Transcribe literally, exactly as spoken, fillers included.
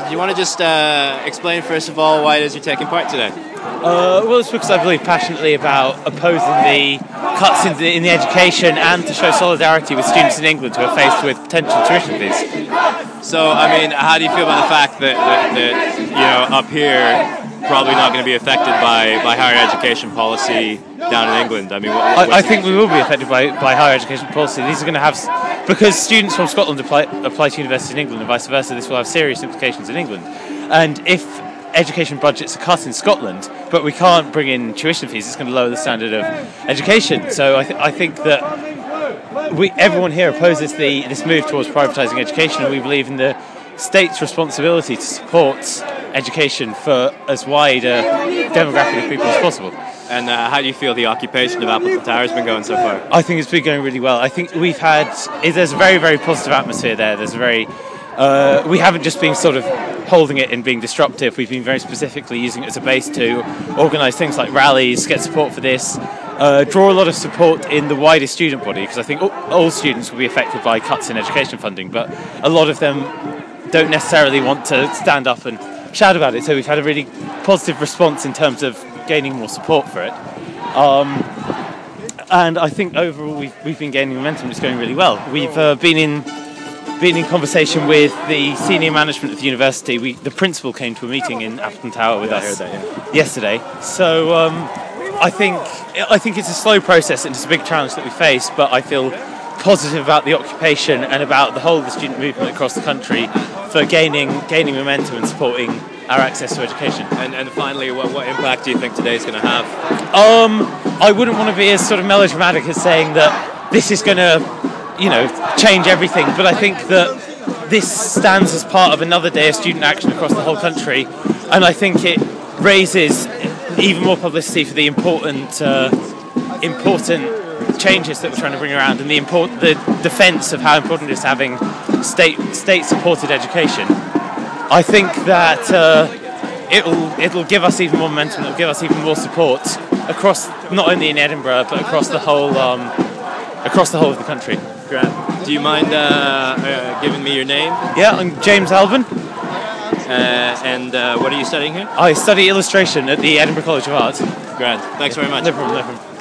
So do you want to just uh, explain, first of all, why it is you're taking part today? Uh, well, it's because I believe passionately about opposing the cuts in the, in the education and to show solidarity with students in England who are faced with potential tuition fees. So, I mean, how do you feel about the fact that, that, that you know, up here, probably not going to be affected by, by higher education policy down in England? I mean, what, I, I think we will be affected by, by higher education policy. These are going to have, because students from Scotland apply, apply to universities in England and vice versa, this will have serious implications in England. And if education budgets are cut in Scotland, but we can't bring in tuition fees, it's going to lower the standard of education. So I, th- I think that we, everyone here opposes the, this move towards privatising education, and we believe in the state's responsibility to support education for as wide a demographic of people as possible. And uh, how do you feel the occupation of Appleton Tower has been going so far? I think it's been going really well. I think we've had, there's a very, very positive atmosphere there. There's a very, uh, we haven't just been sort of holding it and being disruptive. We've been very specifically using it as a base to organise things like rallies, get support for this, uh, draw a lot of support in the wider student body, because I think all, all students will be affected by cuts in education funding, but a lot of them don't necessarily want to stand up and shout about it. So we've had a really positive response in terms of gaining more support for it. Um, and I think overall we've, we've been gaining momentum. It's going really well. We've uh, been in been in conversation with the senior management of the university. We, the principal came to a meeting in Appleton Tower with yeah, us I heard that, yeah. yesterday. So um, I think I think it's a slow process and it's a big challenge that we face, but I feel positive about the occupation and about the whole of the student movement across the country for gaining gaining momentum and supporting our access to education. And, and finally, what, what impact do you think today's going to have? Um, I wouldn't want to be as sort of melodramatic as saying that this is going to, you know, change everything, but I think that this stands as part of another day of student action across the whole country, and I think it raises even more publicity for the important, uh, important changes that we're trying to bring around, and the import- the defence of how important it is having state state supported education. I think that uh, it'll it'll give us even more momentum. It'll give us even more support across, not only in Edinburgh but across the whole um, across the whole of the country. Grant, do you mind uh, uh, giving me your name? Yeah, I'm James Alban. Uh, and uh, what are you studying here? I study illustration at the Edinburgh College of Art. Grant, thanks very much. No problem. No problem.